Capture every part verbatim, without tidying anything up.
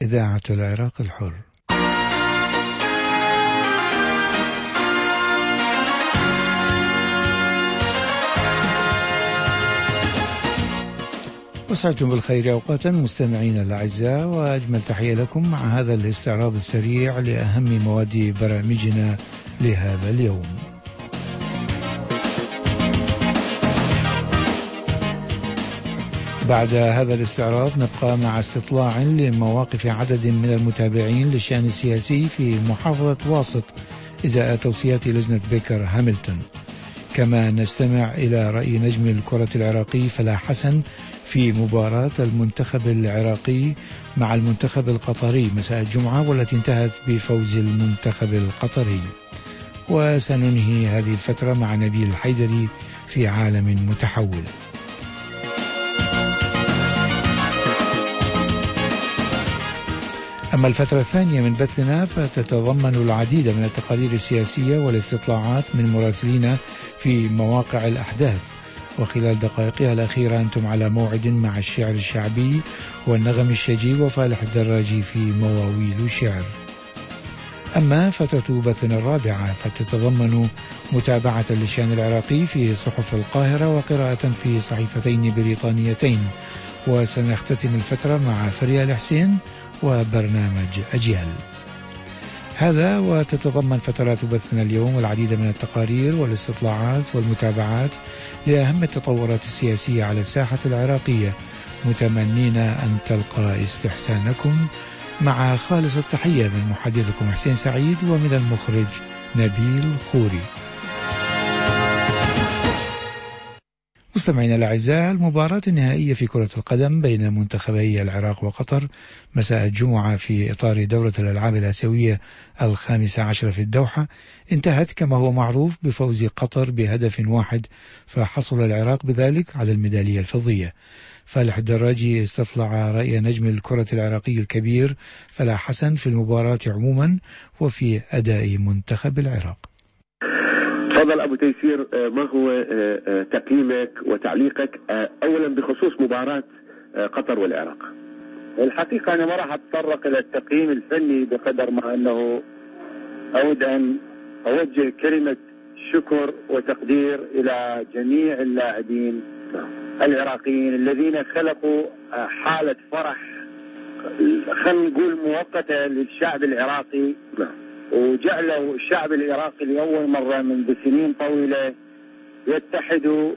إذاعة العراق الحر. وسعدتم بالخير أوقاتا مستمعين الأعزاء، وأجمل تحية لكم مع هذا الاستعراض السريع لأهم مواد برامجنا لهذا اليوم. بعد هذا الاستعراض نبقى مع استطلاع لمواقف عدد من المتابعين للشأن السياسي في محافظة واسط إزاء توصيات لجنة بيكر هاملتون. كما نستمع إلى رأي نجم الكرة العراقي فلاح حسن في مباراة المنتخب العراقي مع المنتخب القطري مساء الجمعة، والتي انتهت بفوز المنتخب القطري. وسننهي هذه الفترة مع نبيل الحيدري في عالم متحول. أما الفترة الثانية من بثنا فتتضمن العديد من التقارير السياسية والاستطلاعات من مراسلين في مواقع الأحداث. وخلال دقائقها الأخيرة أنتم على موعد مع الشعر الشعبي والنغم الشجي وفالح الدراجي في مواويل شعر. أما فترة بثنا الرابعة فتتضمن متابعة للشأن العراقي في صحف القاهرة وقراءة في صحيفتين بريطانيتين. وسنختتم الفترة مع فريال حسين وبرنامج أجيال. هذا وتتضمن فترات بثنا اليوم العديد من التقارير والاستطلاعات والمتابعات لأهم التطورات السياسية على الساحة العراقية، متمنين أن تلقى استحسانكم. مع خالص التحية من محدثكم حسين سعيد ومن المخرج نبيل خوري. مستمعينا الأعزاء، المباراة النهائية في كرة القدم بين منتخبي العراق وقطر مساء الجمعة في إطار دورة الألعاب الآسيوية الخامسة عشر في الدوحة انتهت كما هو معروف بفوز قطر بهدف واحد، فحصل العراق بذلك على الميدالية الفضية. فالح الدراجي استطلع رأي نجم الكرة العراقي الكبير فلاح حسن في المباراة عموما وفي أداء منتخب العراق. تفضل أبو تيسير، ما هو تقييمك وتعليقك أولا بخصوص مباراة قطر والعراق؟ الحقيقة أنا ما راح أتطرق إلى التقييم الفني بقدر ما أنه أود أن أوجه كلمة شكر وتقدير إلى جميع اللاعبين العراقيين الذين خلقوا حالة فرح خلينا نقول مؤقتة للشعب العراقي، وجعلوا الشعب العراقي لأول مرة من سنين طويلة يتحدوا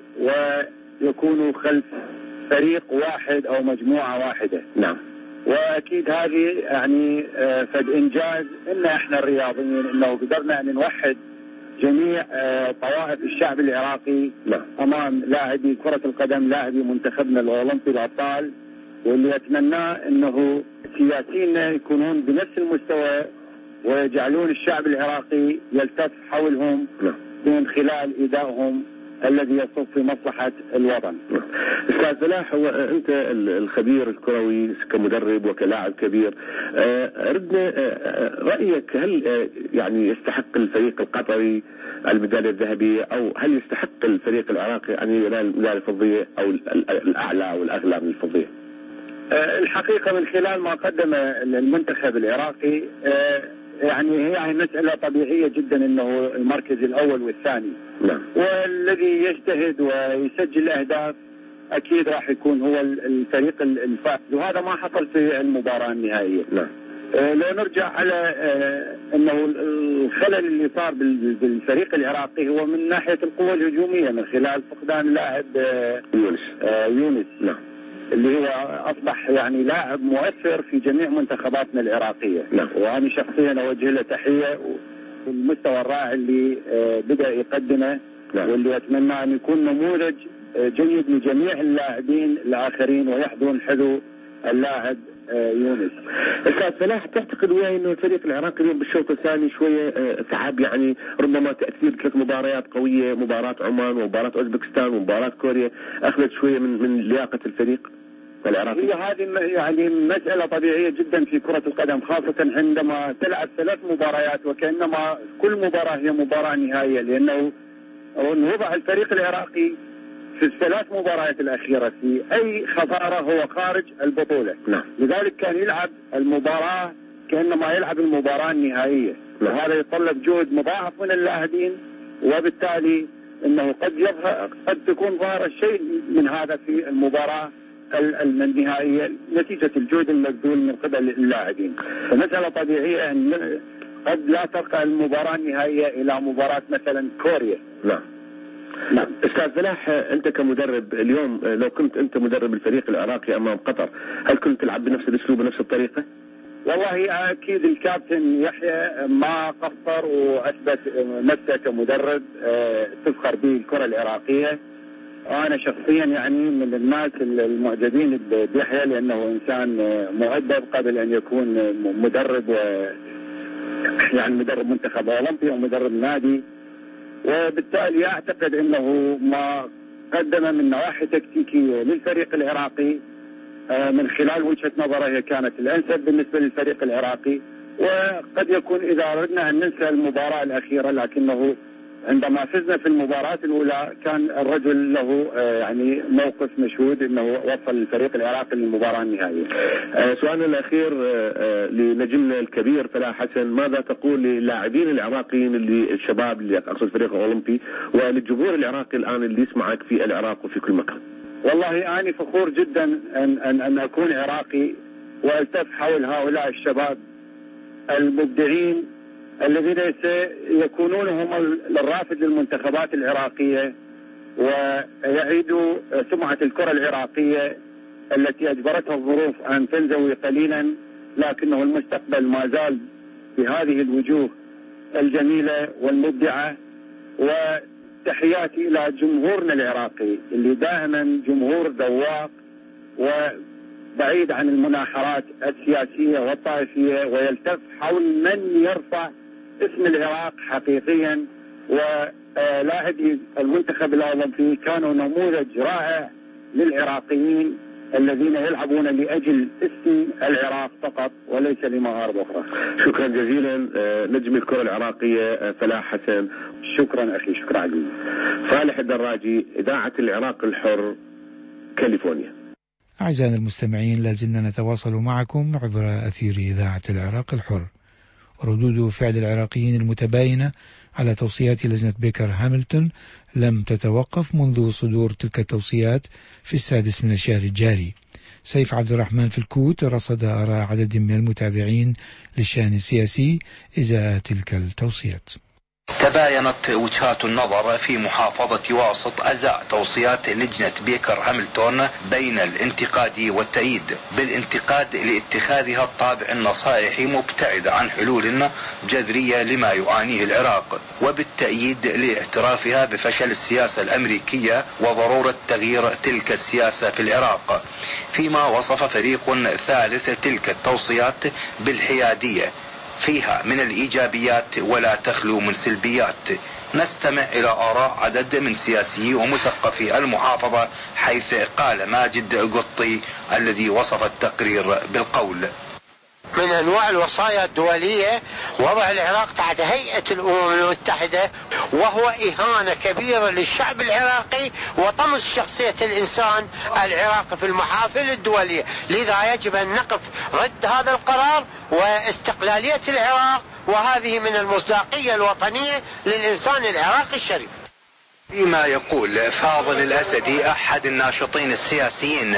ويكونوا خلف فريق واحد أو مجموعة واحدة. نعم. وأكيد هذه يعني فد إنجاز إن إحنا الرياضيين إنه قدرنا أن نوحد جميع طوائف الشعب العراقي. نعم. أمام لاعبي كرة القدم، لاعبي منتخبنا الأولمبي الأبطال، واللي أتمناه إنه سياسينا يكونون بنفس المستوى ويجعلون الشعب العراقي يلتف حولهم من خلال إدائهم الذي يصب في مصلحة الوطن. أستاذ فلاح، هو أنت الخبير الكروي كمدرب وكلاعب كبير، ردنا رأيك، هل يعني يستحق الفريق القطري الميدالية الذهبية، أو هل يستحق الفريق العراقي أن ينال الميدالية الفضية أو الأعلى أو الأغلى من الفضية؟ الحقيقة من خلال ما قدم المنتخب العراقي يعني هي مسألة طبيعية جدا انه المركز الاول والثاني. نعم. والذي يجتهد ويسجل اهداف اكيد راح يكون هو الفريق الفائز، وهذا ما حصل في المباراة النهائية. نعم. آه لو نرجع على آه انه الخلل اللي صار بالفريق العراقي هو من ناحية القوة الهجومية من خلال فقدان لاعب آه يونس. آه يونس. نعم. اللي هو أصبح يعني لاعب مؤثر في جميع منتخباتنا العراقية. نعم. وأنا شخصيا أوجه له تحية والمستوى الرائع اللي بدأ يقدمه. نعم. واللي أتمنى أن يكون نموذج جيد لجميع اللاعبين الآخرين ويحضرون حذو اللاعب يونس. استاذ فلاح، تعتقد وياي انه الفريق العراقي اليوم بالشوط الثاني شويه تعب، يعني ربما تاثير ثلاث مباريات قويه، مباراه عمان ومباراه اوزبكستان ومباراه كوريا اخذت شويه من من لياقه الفريق العراقي؟ هي هذه يعني مساله طبيعيه جدا في كره القدم، خاصه عندما تلعب ثلاث مباريات وكانما كل مباراه هي مباراه نهائيه، لانه وضع الفريق العراقي في الثلاث مباريات الأخيرة في أي خسارة هو خارج البطولة. نعم. لذلك كان يلعب المباراة كأنما يلعب المباراة النهائية. نعم. وهذا يتطلب جهد مضاعف من اللاعبين، وبالتالي أنه قد يظهر قد تكون ظاهر شيء من هذا في المباراة النهائية نتيجة الجهد المبذول من قبل اللاعبين. فمسألة طبيعية أن قد لا ترقى المباراة النهائية إلى مباراة مثلا كوريا. نعم. نعم. أستاذ فلاح، أنت كمدرب اليوم لو كنت أنت مدرب الفريق العراقي أمام قطر، هل كنت تلعب بنفس الأسلوب ونفس الطريقة؟ والله أكيد الكابتن يحيى ما قصر وأثبت نفسه كمدرب تفخر به الكرة العراقية. وأنا شخصيا يعني من الناس المعجبين بيحيى لأنه إنسان مؤدب قبل أن يكون مدرب، و يعني مدرب منتخب أولمبي ومدرب نادي. وبالتالي أعتقد أنه ما قدم من نواحي تكتيكية للفريق العراقي من خلال وجهة نظره هي كانت الأنسب بالنسبة للفريق العراقي. وقد يكون إذا أردنا أن ننسى المباراة الأخيرة، لكنه عندما فزنا في المباراة الأولى كان الرجل له يعني موقف مشهود أنه وصل الفريق العراقي للمباراة النهائية. سؤالنا الأخير لنجمنا الكبير فلاح حسن، ماذا تقول للاعبين العراقيين اللي الشباب اللي أقصد الفريق الأولمبي وللجمهور العراقي الآن اللي يسمعك في العراق وفي كل مكان؟ والله أنا فخور جدا أن, أن, أن أكون عراقي وألتف حول هؤلاء الشباب المبدعين الذين سيكونون هم الرافد للمنتخبات العراقية ويعيدوا سمعة الكرة العراقية التي أجبرتها الظروف أن تنزوي قليلا، لكنه المستقبل ما زال بهذه الوجوه الجميلة والمبدعة. وتحياتي إلى جمهورنا العراقي اللي دائما جمهور ذواق وبعيد عن المناحرات السياسية والطائفية، ويلتف حول من يرفع اسم العراق حقيقيا. ولاعبي المنتخب الأولمبي كانوا نموذج رائع للعراقيين الذين يلعبون لأجل اسم العراق فقط وليس لمغارب أخرى. شكرا جزيلا نجم الكرة العراقية فلاح حسن. شكرا أخي، شكرا عزيزي. فالح الدراجي، إذاعة العراق الحر، كاليفورنيا. أعزائنا المستمعين، لازلنا نتواصل معكم عبر أثير إذاعة العراق الحر. ردود فعل العراقيين المتباينة على توصيات لجنة بيكر هاملتون لم تتوقف منذ صدور تلك التوصيات في السادس من الشهر الجاري. سيف عبد الرحمن في الكوت رصد آراء عدد من المتابعين للشأن السياسي إزاء تلك التوصيات. تباينت وجهات النظر في محافظة واسط أزاء توصيات لجنة بيكر هاملتون بين الانتقاد والتأييد. بالانتقاد لاتخاذها الطابع النصائحي مبتعد عن حلول جذرية لما يعانيه العراق، وبالتأييد لاعترافها بفشل السياسة الأمريكية وضرورة تغيير تلك السياسة في العراق. فيما وصف فريق ثالث تلك التوصيات بالحيادية، فيها من الإيجابيات ولا تخلو من سلبيات. نستمع إلى آراء عدد من سياسيي ومثقفي المحافظة، حيث قال ماجد قطي الذي وصف التقرير بالقول: من أنواع الوصايا الدولية وضع العراق تحت هيئة الأمم المتحدة، وهو إهانة كبيرة للشعب العراقي وطمس شخصية الإنسان العراقي في المحافل الدولية. لذا يجب أن نقف ضد هذا القرار واستقلالية العراق، وهذه من المصداقية الوطنية للإنسان العراقي الشريف. فيما يقول فاضل الأسدي أحد الناشطين السياسيين: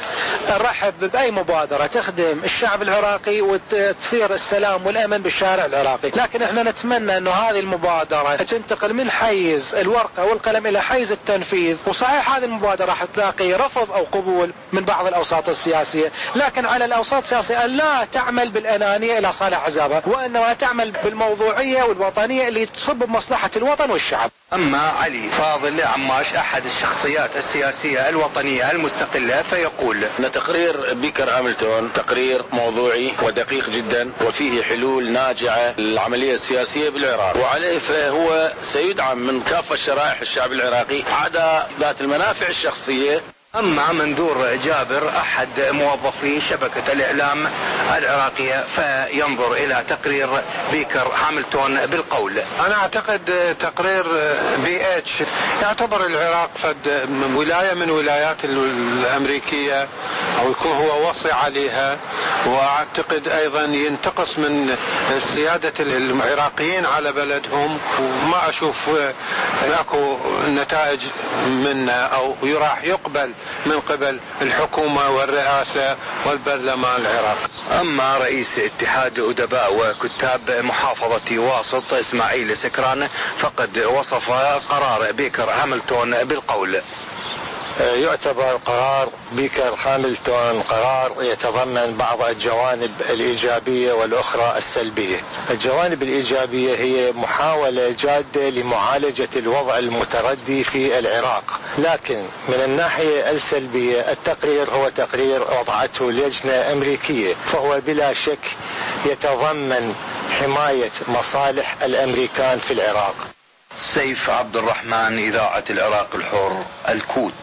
نرحب بأي مبادرة تخدم الشعب العراقي وتثير السلام والأمن بالشارع العراقي، لكن احنا نتمنى انه هذه المبادرة تنتقل من حيز الورقة والقلم إلى حيز التنفيذ. وصحيح هذه المبادرة حتلاقي رفض أو قبول من بعض الأوساط السياسية، لكن على الأوساط السياسية أن لا تعمل بالأنانية إلى صالح حزبها، وأنها تعمل بالموضوعية والوطنية اللي تصب بمصلحة الوطن والشعب. أما علي فاضل عماش أحد الشخصيات السياسية الوطنية المستقلة فيقول: تقرير بيكر هاملتون تقرير موضوعي ودقيق جدا، وفيه حلول ناجعة للعملية السياسية بالعراق، وعليه فهو سيدعم من كافة شرائح الشعب العراقي عدا ذات المنافع الشخصية أما منذور جابر أحد موظفي شبكة الإعلام العراقية فينظر إلى تقرير بيكر هاملتون بالقول: أنا أعتقد تقرير بي اتش يعتبر العراق فد ولاية من ولايات الأمريكية أو يكون هو وصي عليها، وأعتقد أيضا ينتقص من سيادة العراقيين على بلدهم، وما أشوف أكو نتائج منه أو راح يقبل من قبل الحكومة والرئاسة والبرلمان العراقي. أما رئيس اتحاد أدباء وكتاب محافظة واسط إسماعيل سكران فقد وصف قرار بيكر هاملتون بالقول: يعتبر قرار بيكر هاملتون قرار يتضمن بعض الجوانب الإيجابية والأخرى السلبية. الجوانب الإيجابية هي محاولة جادة لمعالجة الوضع المتردي في العراق، لكن من الناحية السلبية التقرير هو تقرير وضعته لجنة أمريكية، فهو بلا شك يتضمن حماية مصالح الأمريكان في العراق. سيف عبد الرحمن، إذاعة العراق الحر، الكوت.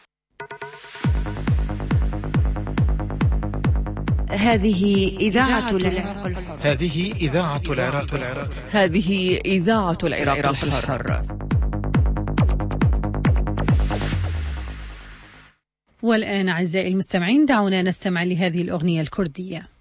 هذه إذاعة العراق الحر. هذه إذاعة العراق الحر. هذه إذاعة العراق الحر. والآن أعزائي المستمعين دعونا نستمع لهذه الأغنية الكردية.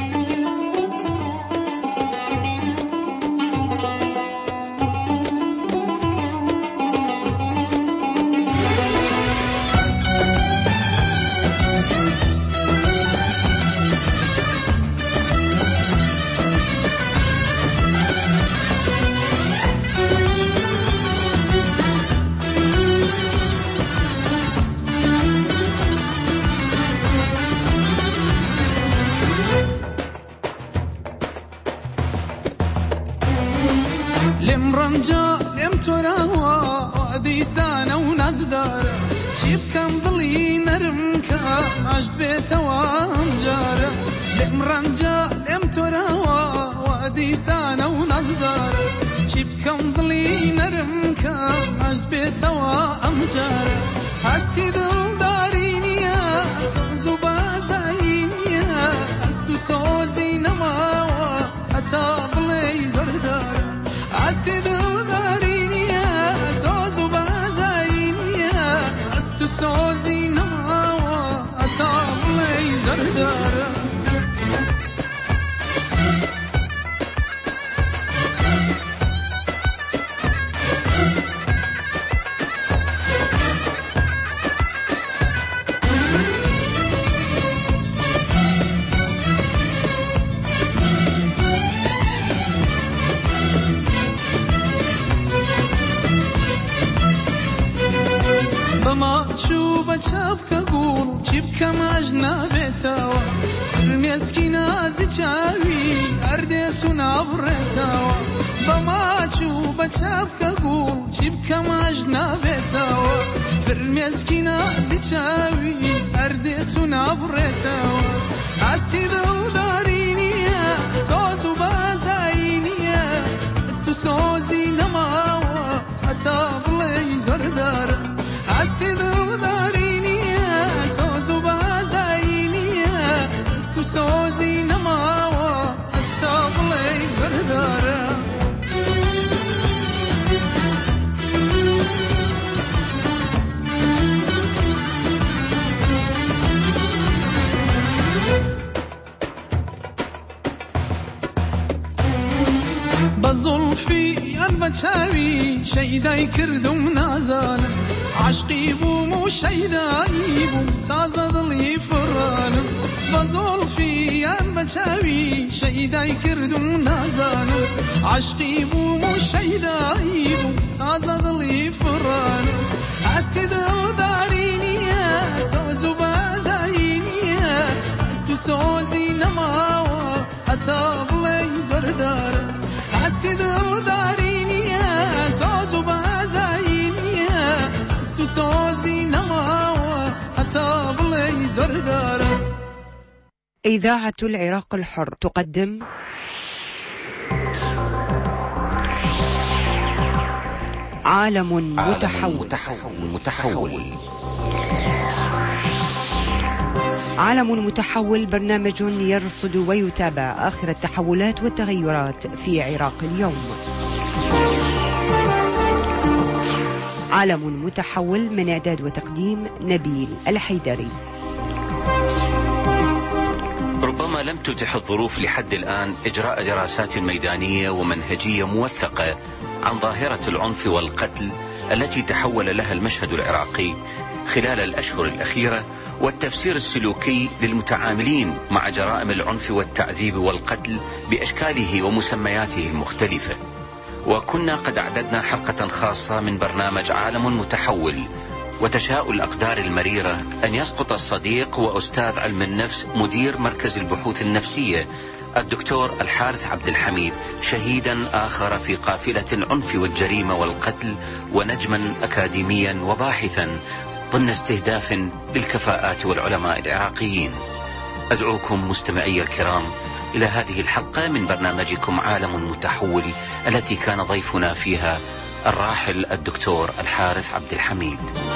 لمرمجا لم تراوى وادي سانه ونزدار شيب كم ضلي نرمكا عجد بيت وامجار. لمرمجا لم تراوى وادي سانه ونزدار شيب كم ضلي نرمكا عجد بيت وامجار. هستي دل دارينيا زوبا زاينيا استو سوزي نماوا حتى ضلي زردار. أستي دل دارينيا سوزو بازاينيا أستو سوزي نماوا أتابلي زردار. بچابك قول جيبك ماجنا بيتاوا المسكينة زجاوي أرديت نابرتاوا. بماجو بچابك قول جيبك ماجنا بيتاوا المسكينة زجاوي أرديت نابرتاوا. أستي دو دارينيا سوزو بازاينيا استو سوزي نماوا حتى بلي زردار. أستي دو دارينيا سوزو بازاينيا استو سوزي نماوا حتى بلي زردار. بظلفي البچاوي شيداي كردم نازانا عشقي بو مو شيداي بو تازد لي فرانم. بظلفي البچاوي شيداي كردم نازانا عشقي بو مو شيداي بو تازد لي فرانم. أستي دل دارينيا سوزو بازاينيا استو سوزي نماوا حتى بلي زردار. أستي دل دارينيا سوزو بازاينيا استو سوزي نماوا حتى بلي زردار. إذاعة العراق الحر تقدم عالم متحول. متحول متحول. عالم متحول، برنامج يرصد ويتابع آخر التحولات والتغيرات في عراق اليوم. عالم متحول، من إعداد وتقديم نبيل الحيدري. ربما لم تتح الظروف لحد الآن إجراء دراسات ميدانية ومنهجية موثقة عن ظاهرة العنف والقتل التي تحول لها المشهد العراقي خلال الأشهر الأخيرة، والتفسير السلوكي للمتعاملين مع جرائم العنف والتعذيب والقتل بأشكاله ومسمياته المختلفة. وكنا قد أعددنا حلقة خاصة من برنامج عالم متحول، وتشاء الأقدار المريرة أن يسقط الصديق وأستاذ علم النفس مدير مركز البحوث النفسية الدكتور الحارث عبد الحميد شهيدا آخر في قافلة العنف والجريمة والقتل، ونجما أكاديميا وباحثا ضمن استهداف للكفاءات والعلماء العراقيين. أدعوكم مستمعي الكرام إلى هذه الحلقة من برنامجكم عالم متحول، التي كان ضيفنا فيها الراحل الدكتور الحارث عبد الحميد.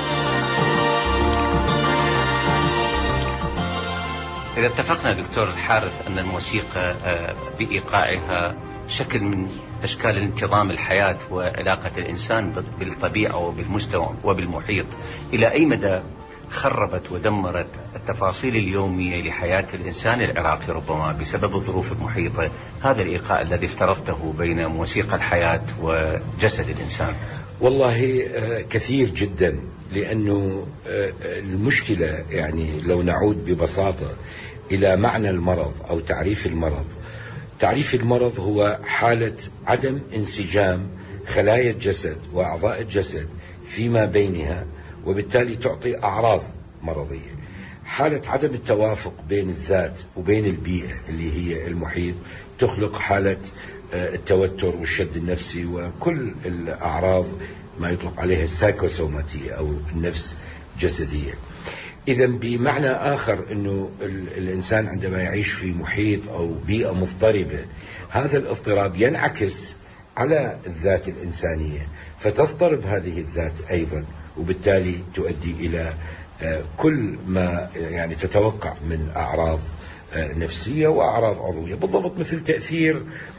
إذا اتفقنا دكتور الحارث أن الموسيقى بإيقاعها شكل من أشكال الانتظام الحياة وعلاقة الإنسان بالطبيعة وبالمستوى وبالمحيط، إلى أي مدى خربت ودمرت التفاصيل اليومية لحياة الإنسان العراقي ربما بسبب الظروف المحيطة هذا الإيقاع الذي افترضته بين موسيقى الحياة وجسد الإنسان؟ والله كثير جدا، لأنه المشكلة يعني لو نعود ببساطة إلى معنى المرض أو تعريف المرض، تعريف المرض هو حالة عدم انسجام خلايا الجسد وأعضاء الجسد فيما بينها، وبالتالي تعطي أعراض مرضية. حالة عدم التوافق بين الذات وبين البيئة اللي هي المحيط تخلق حالة التوتر والشد النفسي وكل الأعراض ما يطلق عليها السايكوسوماتية أو النفس جسدية. إذا بمعنى آخر أنه الإنسان عندما يعيش في محيط أو بيئة مضطربة، هذا الاضطراب ينعكس على الذات الإنسانية، فتضطرب هذه الذات أيضا، وبالتالي تؤدي إلى كل ما يعني تتوقع من أعراض نفسية وأعراض عضوية، بالضبط مثل تأثير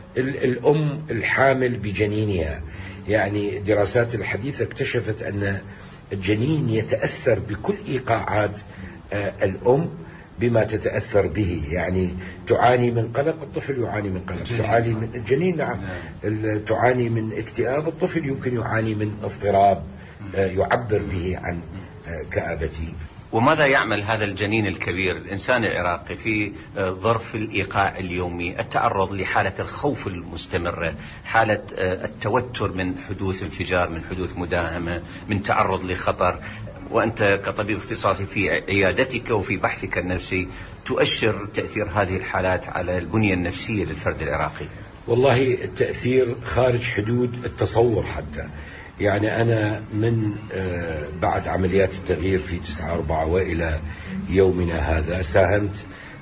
الأم الحامل بجنينها. يعني دراسات الحديثة اكتشفت أن الجنين يتأثر بكل إيقاعات الأم بما تتأثر به، يعني تعاني من قلق الطفل يعاني من قلق، تعاني من الجنين نعم تعاني من اكتئاب الطفل يمكن يعاني من اضطراب يعبر به عن كآبته. وماذا يعمل هذا الجنين الكبير الإنسان العراقي في ظرف الإيقاع اليومي، التعرض لحالة الخوف المستمرة، حالة التوتر من حدوث انفجار، من حدوث مداهمة، من تعرض لخطر؟ وأنت كطبيب اختصاصي في عيادتك وفي بحثك النفسي تؤشر تأثير هذه الحالات على البنية النفسية للفرد العراقي. والله التأثير خارج حدود التصور حتى. يعني أنا من بعد عمليات التغيير في تسعة أربعة وإلى يومنا هذا ساهمت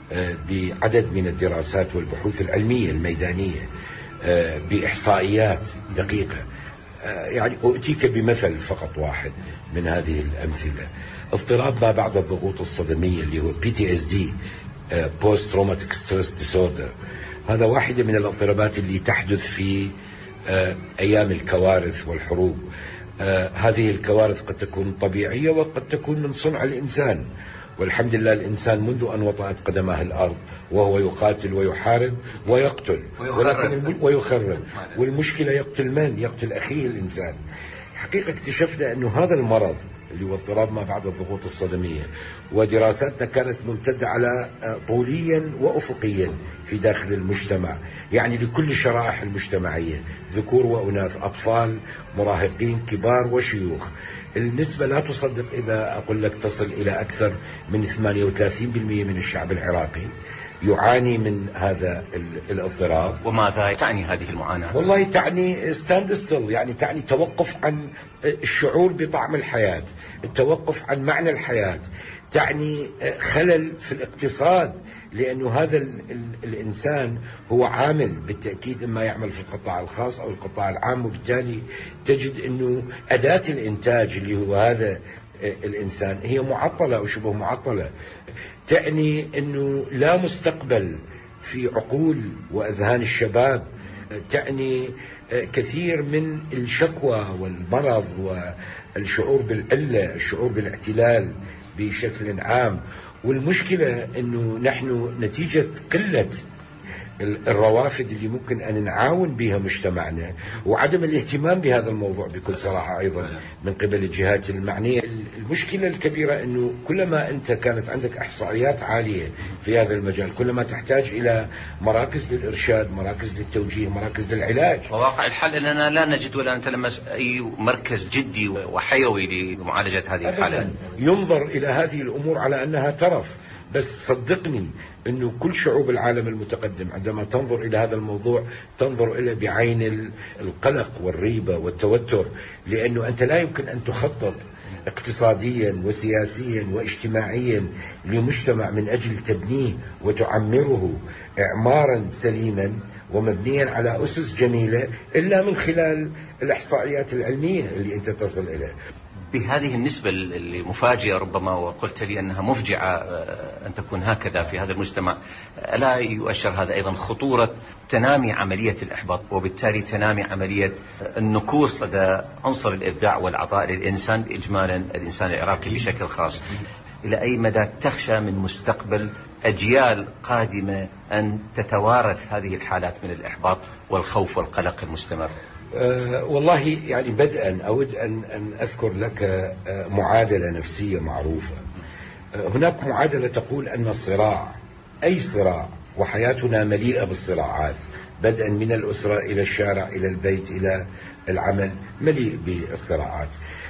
بعدد من الدراسات والبحوث العلمية الميدانية بإحصائيات دقيقة. يعني أؤتيك بمثل فقط واحد من هذه الأمثلة: اضطراب ما بعد الضغوط الصدمية اللي هو بي تي إس دي Post Traumatic Stress Disorder. هذا واحدة من الاضطرابات اللي تحدث في أيام الكوارث والحروب. هذه الكوارث قد تكون طبيعية وقد تكون من صنع الإنسان، والحمد لله الإنسان منذ أن وطأت قدمه الأرض وهو يقاتل ويحارب ويقتل ولكن ويخرب، والمشكلة يقتل من؟ يقتل أخيه الإنسان. حقيقة اكتشفنا أنه هذا المرض اللي هو اضطراب ما بعد الضغوط الصدمية، ودراساتنا كانت ممتدة على طوليا وأفقيا في داخل المجتمع، يعني لكل الشرائح المجتمعية، ذكور وأناث، أطفال، مراهقين، كبار وشيوخ. النسبة لا تصدق إذا أقول لك تصل إلى أكثر من ثمانية وثلاثين بالمئة من الشعب العراقي يعاني من هذا الاضطراب. وماذا تعني هذه المعاناة؟ والله تعني ستاند ستيل، يعني تعني توقف عن الشعور بطعم الحياة، التوقف عن معنى الحياة، تعني خلل في الاقتصاد، لأنه هذا ال ال الإنسان هو عامل بالتأكيد، إما يعمل في القطاع الخاص أو القطاع العام، وبالتالي تجد أنه أداة الإنتاج اللي هو هذا الإنسان هي معطلة أو شبه معطلة، تعني أنه لا مستقبل في عقول وأذهان الشباب، تعني كثير من الشكوى والمرض والشعور بالعلة، الشعور بالاعتلال بشكل عام. والمشكلة أنه نحن نتيجة قلة الروافد اللي ممكن أن نعاون بها مجتمعنا وعدم الاهتمام بهذا الموضوع بكل صراحة أيضا من قبل الجهات المعنية. المشكلة الكبيرة أنه كلما أنت كانت عندك إحصائيات عالية في هذا المجال كلما تحتاج إلى مراكز للإرشاد، مراكز للتوجيه، مراكز للعلاج. وواقع الحال أننا لا نجد ولا نتلمس أي مركز جدي وحيوي لمعالجة هذه الحالة. ينظر إلى هذه الأمور على أنها ترف، بس صدقني أنه كل شعوب العالم المتقدم عندما تنظر إلى هذا الموضوع تنظر إلى بعين القلق والريبة والتوتر، لأنه أنت لا يمكن أن تخطط اقتصاديا وسياسيا واجتماعيا لمجتمع من أجل تبنيه وتعمره إعمارا سليما ومبنيا على أسس جميلة إلا من خلال الإحصائيات العلمية اللي أنت تصل إليها. بهذه النسبة المفاجئة ربما، وقلت لي أنها مفجعة أن تكون هكذا في هذا المجتمع، ألا يؤشر هذا أيضا خطورة تنامي عملية الإحباط وبالتالي تنامي عملية النكوص لدى عنصر الإبداع والعطاء للإنسان إجمالا، الإنسان العراقي بشكل خاص؟ إلى أي مدى تخشى من مستقبل أجيال قادمة أن تتوارث هذه الحالات من الإحباط والخوف والقلق المستمر؟ أه والله يعني بدءا أود أن, أن أذكر لك أه معادلة نفسية معروفة. أه هناك معادلة تقول أن الصراع، أي صراع، وحياتنا مليئة بالصراعات، بدءا من الأسرة إلى الشارع إلى البيت إلى العمل، مليء بالصراعات.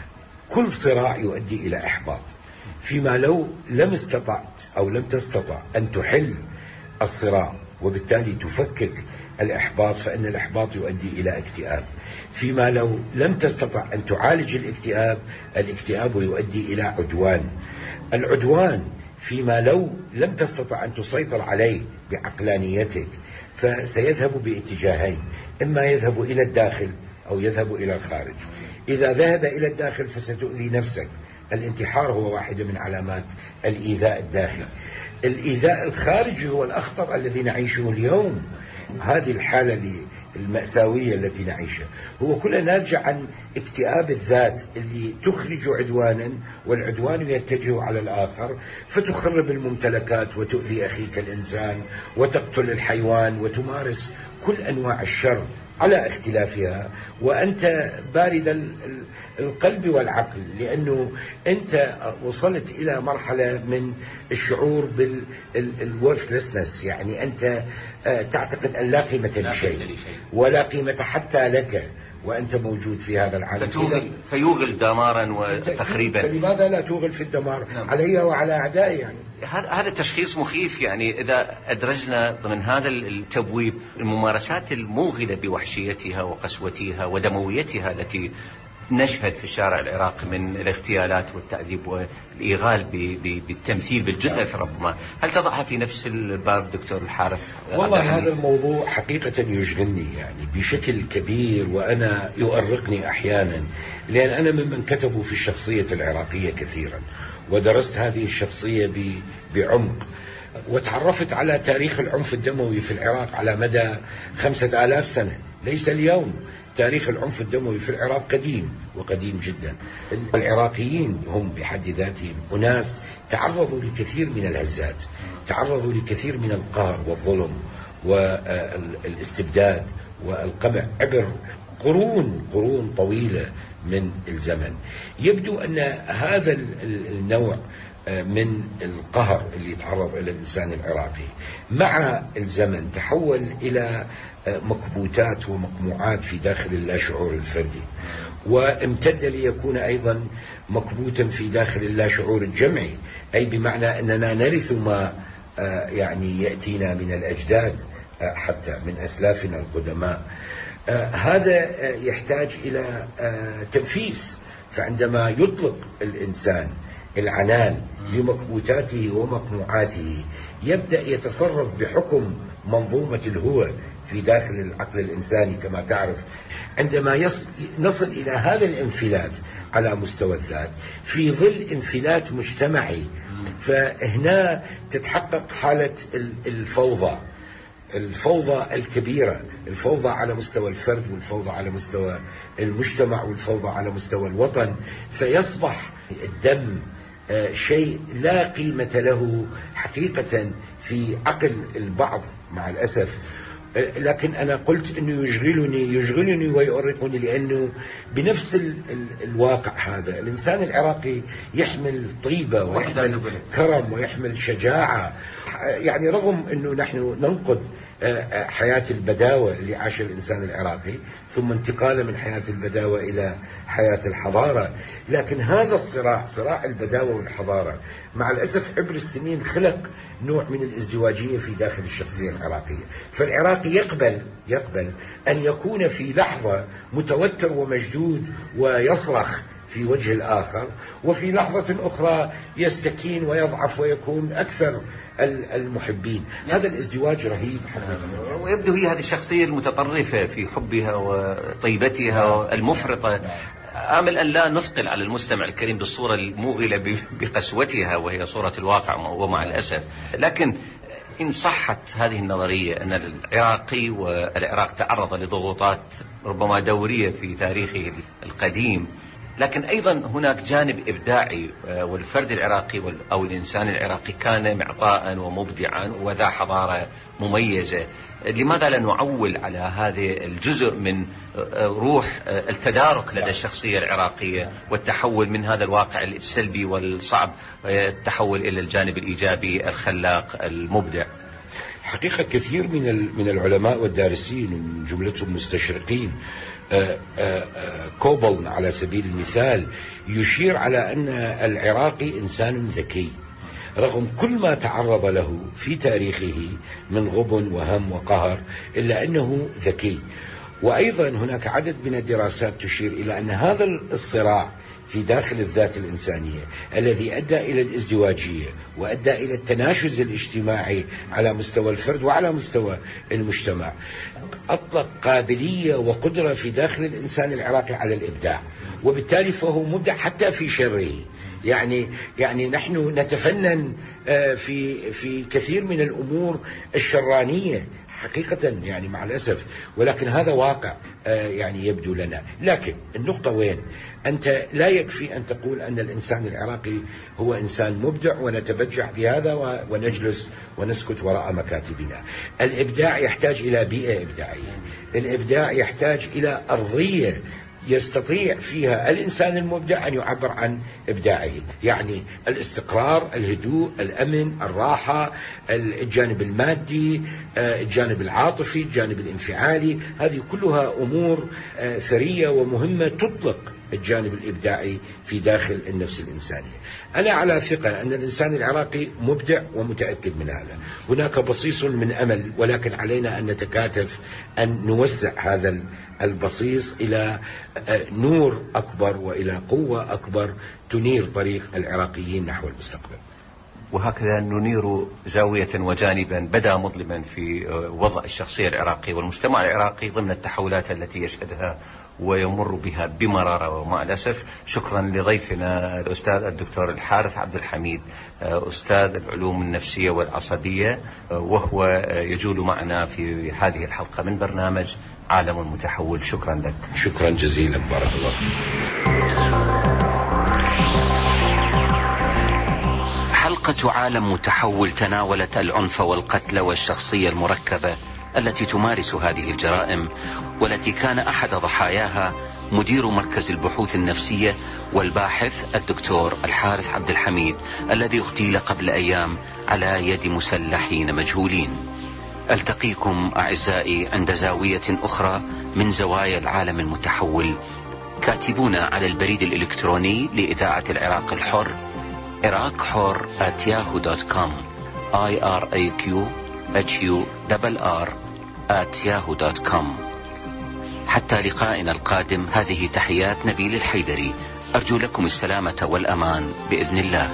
كل صراع يؤدي إلى إحباط، فيما لو لم استطعت أو لم تستطع أن تحل الصراع وبالتالي تفكك الإحباط فإن الإحباط يؤدي إلى اكتئاب، فيما لو لم تستطع أن تعالج الاكتئاب الاكتئاب يؤدي إلى عدوان، العدوان فيما لو لم تستطع أن تسيطر عليه بعقلانيتك فسيذهب باتجاهين، إما يذهب إلى الداخل أو يذهب إلى الخارج. إذا ذهب إلى الداخل فستؤذي نفسك، الانتحار هو واحدة من علامات الإيذاء الداخلي. الإيذاء الخارجي هو الأخطر الذي نعيشه اليوم، هذه الحالة المأساوية التي نعيشها هو كله ناتج عن اكتئاب الذات اللي تخرج عدوانا، والعدوان يتجه على الآخر فتخرب الممتلكات وتؤذي أخيك الإنسان وتقتل الحيوان وتمارس كل أنواع الشر على اختلافها، وأنت بارد القلب والعقل، لأنه أنت وصلت إلى مرحلة من الشعور بالworthlessness، يعني أنت تعتقد أن لا قيمة لشيء ولا قيمة حتى لك وأنت موجود في هذا العالم، فيوغل دمارا وتخريبا. فلماذا لا توغل في الدمار علي وعلى أعدائي؟ يعني هذا تشخيص مخيف. يعني إذا أدرجنا ضمن هذا التبويب الممارسات الموغلة بوحشيتها وقسوتها ودمويتها التي نشهد في الشارع العراقي من الاغتيالات والتعذيب والإيغال بالتمثيل بالجثث ربما، هل تضعها في نفس الباب دكتور الحارث؟ والله هذا الموضوع حقيقة يشغلني يعني بشكل كبير، وأنا يؤرقني أحيانا، لأن أنا ممن كتبوا في الشخصية العراقية كثيرا ودرست هذه الشخصية بعمق، وتعرفت على تاريخ العنف الدموي في العراق على مدى خمسة آلاف سنة، ليس اليوم. تاريخ العنف الدموي في العراق قديم وقديم جدا. العراقيين هم بحد ذاتهم أناس تعرضوا لكثير من الهزات، تعرضوا لكثير من القهر والظلم والاستبداد والقمع عبر قرون قرون طويلة من الزمن. يبدو أن هذا النوع من القهر اللي يتعرض إلى الإنسان العراقي مع الزمن تحول إلى مكبوتات ومقموعات في داخل اللاشعور الفردي، وامتد ليكون أيضا مكبوتا في داخل اللاشعور الجمعي، أي بمعنى أننا نرث ما يعني يأتينا من الأجداد حتى من أسلافنا القدماء. هذا يحتاج إلى تنفيس، فعندما يطلق الإنسان العنان لمكبوتاته ومقموعاته، يبدأ يتصرف بحكم منظومة الهوى في داخل العقل الإنساني. كما تعرف عندما نصل إلى هذا الانفلات على مستوى الذات في ظل انفلات مجتمعي، فهنا تتحقق حالة الفوضى، الفوضى الكبيرة، الفوضى على مستوى الفرد، والفوضى على مستوى المجتمع، والفوضى على مستوى الوطن. فيصبح الدم شيء لا قيمة له حقيقة في عقل البعض مع الأسف. لكن أنا قلت أنه يشغلني يشغلني ويؤرقني، لأنه بنفس ال ال الواقع هذا الإنسان العراقي يحمل طيبة ويحمل كرم ويحمل شجاعة. يعني رغم أنه نحن ننقد حياة البداوة اللي عاش الإنسان العراقي، ثم انتقاله من حياة البداوة إلى حياة الحضارة، لكن هذا الصراع، صراع البداوة والحضارة، مع الأسف عبر السنين خلق نوع من الازدواجية في داخل الشخصية العراقية. فالعراقي يقبل يقبل أن يكون في لحظة متوتر ومشدود ويصرخ في وجه الآخر، وفي لحظة أخرى يستكين ويضعف ويكون أكثر المحبين. هذا الازدواج رهيب حقيقة. ويبدو هي هذه الشخصية المتطرفة في حبها وطيبتها المفرطة. آمل أن لا نثقل على المستمع الكريم بالصورة الموغلة بقسوتها وهي صورة الواقع ومع الأسف. لكن إن صحت هذه النظرية أن العراقي والعراق تعرض لضغوطات ربما دورية في تاريخه القديم، لكن أيضا هناك جانب إبداعي، والفرد العراقي أو الإنسان العراقي كان معطاء ومبدعا وذا حضارة مميزة. لماذا لا نعول على هذا الجزء من روح التدارك لدى الشخصية العراقية والتحول من هذا الواقع السلبي والصعب التحول إلى الجانب الإيجابي الخلاق المبدع؟ حقيقة كثير من من العلماء والدارسين ومن جملتهم مستشرقين، آآ آآ كوبل على سبيل المثال يشير على أن العراقي إنسان ذكي رغم كل ما تعرض له في تاريخه من غبن وهم وقهر، إلا أنه ذكي. وأيضا هناك عدد من الدراسات تشير إلى أن هذا الصراع في داخل الذات الإنسانية الذي أدى إلى الازدواجية وأدى إلى التناشز الاجتماعي على مستوى الفرد وعلى مستوى المجتمع أطلق قابلية وقدرة في داخل الإنسان العراقي على الإبداع، وبالتالي فهو مبدع حتى في شره. يعني يعني نحن نتفنن في في كثير من الأمور الشرانية حقيقة، يعني مع الأسف، ولكن هذا واقع يعني يبدو لنا. لكن النقطة وين؟ أنت لا يكفي أن تقول أن الإنسان العراقي هو إنسان مبدع ونتبجح بهذا ونجلس ونسكت وراء مكاتبنا. الإبداع يحتاج إلى بيئة إبداعية، الإبداع يحتاج إلى أرضية يستطيع فيها الإنسان المبدع أن يعبر عن إبداعه. يعني الاستقرار، الهدوء، الأمن، الراحة، الجانب المادي، الجانب العاطفي، الجانب الانفعالي، هذه كلها أمور ثرية ومهمة تطلق الجانب الإبداعي في داخل النفس الإنسانية. أنا على ثقة أن الإنسان العراقي مبدع ومتأكد من هذا. هناك بصيص من أمل، ولكن علينا أن نتكاتف أن نوسع هذا البصيص إلى نور أكبر وإلى قوة أكبر تنير طريق العراقيين نحو المستقبل. وهكذا ننير زاوية وجانبا بدا مظلما في وضع الشخصية العراقية والمجتمع العراقي ضمن التحولات التي يشهدها ويمر بها بمرارة ومع الأسف. شكرا لضيفنا الأستاذ الدكتور الحارث عبد الحميد، أستاذ العلوم النفسية والعصبية، وهو يجول معنا في هذه الحلقة من برنامج عالم متحول. شكرا لك. شكرا جزيلا، بارك الله فيك. حلقة عالم متحول تناولت العنف والقتل والشخصية المركبة التي تمارس هذه الجرائم، والتي كان أحد ضحاياها مدير مركز البحوث النفسية والباحث الدكتور الحارث عبد الحميد، الذي اغتيل قبل أيام على يد مسلحين مجهولين. ألتقيكم أعزائي عند زاوية أخرى من زوايا العالم المتحول. كاتبونا على البريد الإلكتروني لإذاعة العراق الحر عراق حر آت ياهو دوت كوم I R A Q H U R R آت ياهو دوت كوم. حتى لقائنا القادم، هذه تحيات نبيل الحيدري، أرجو لكم السلامة والأمان بإذن الله.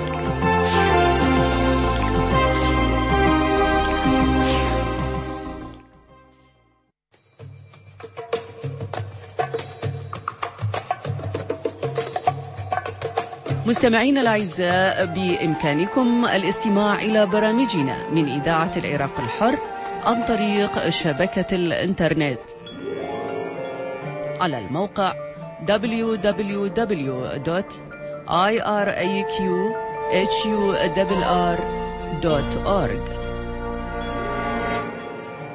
مستمعينا الأعزاء، بإمكانكم الاستماع إلى برامجنا من إذاعة العراق الحر عن طريق شبكة الإنترنت على الموقع دبليو دبليو دبليو دوت آي آر إيه كيو إتش يو آر آر دوت أورج.